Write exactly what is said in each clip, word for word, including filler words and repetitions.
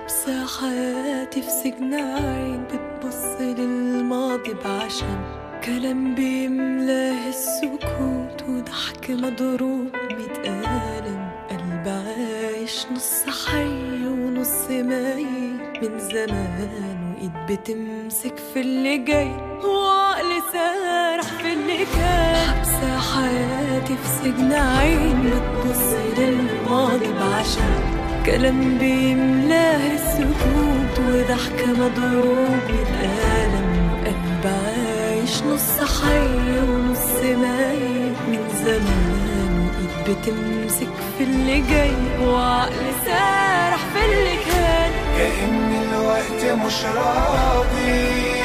حبسة حياتي في سجن عين بتبص للماضي بعشم كلام بيملاه السكوت وضحك مضروب ميت قلم. قلب عايش نص حي ونص ميت من زمان، وإيد بتمسك في اللي جاي وعقل سارح في اللي كان. حبسة حياتي في سجن عين بتبص للماضي بعشم كلام بيملاه السكوت وضحك مضروب متألم. قلب عايش نص حي ونص ميت من زمان، وإيد بتمسك في اللي جاي وعقل سارح في اللي كان. كأن الوقت مش راضي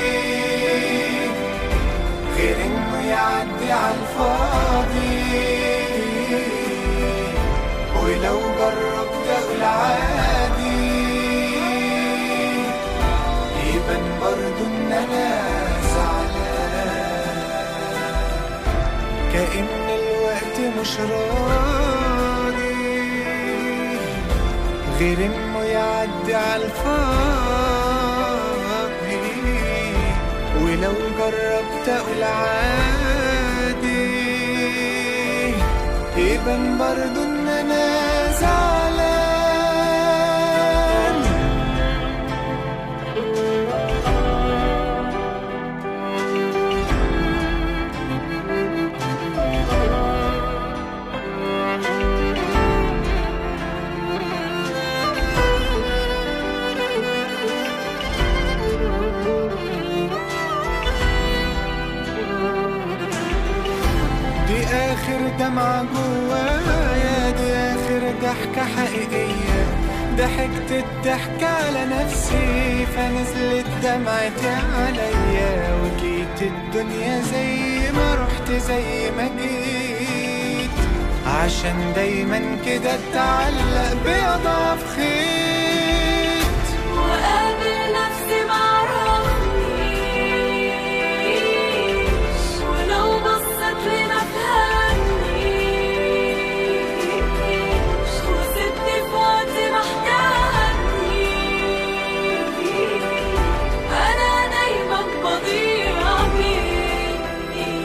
غير انه يعدي عالفاضي، ولو جربت اقول عادي يبان برضو ان انا زعلان. كأن الوقت مش راضي غير انه يعدي عالفاضي، ولو جربت اقول عادي يبان برضو ان انا زعلان. دي آخر دمعة جوايا، دي آخر ضحكة حقيقية، ضحكت الضحكة على نفسي فنزلت دمعتي عليا، وجيت الدنيا زي ما رحت زي ما جيت، عشان دايما كده اتعلق بأضعف خيط. وقابل نفسي معرفنيش، ولو بصت لي مفهمنيش، وسبتني في وقت محتاجني، أنا دايما بضيع مني.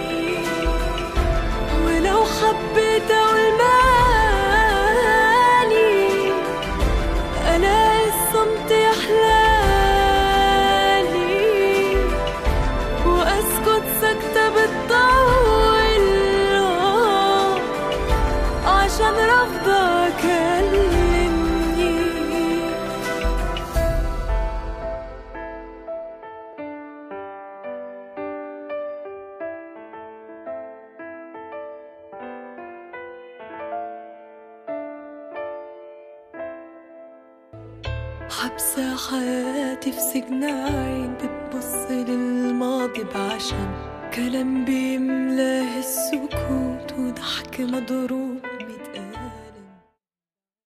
ولو حبيت أقول مالي ألاقي الصمت يحلالي، وأسكت سكتة بتطول عشان رافضة أكلمني. حبسة حياتي في سجن عين بتبص للماضي بعشم كلام بيملاه السكوت وضحك مضروب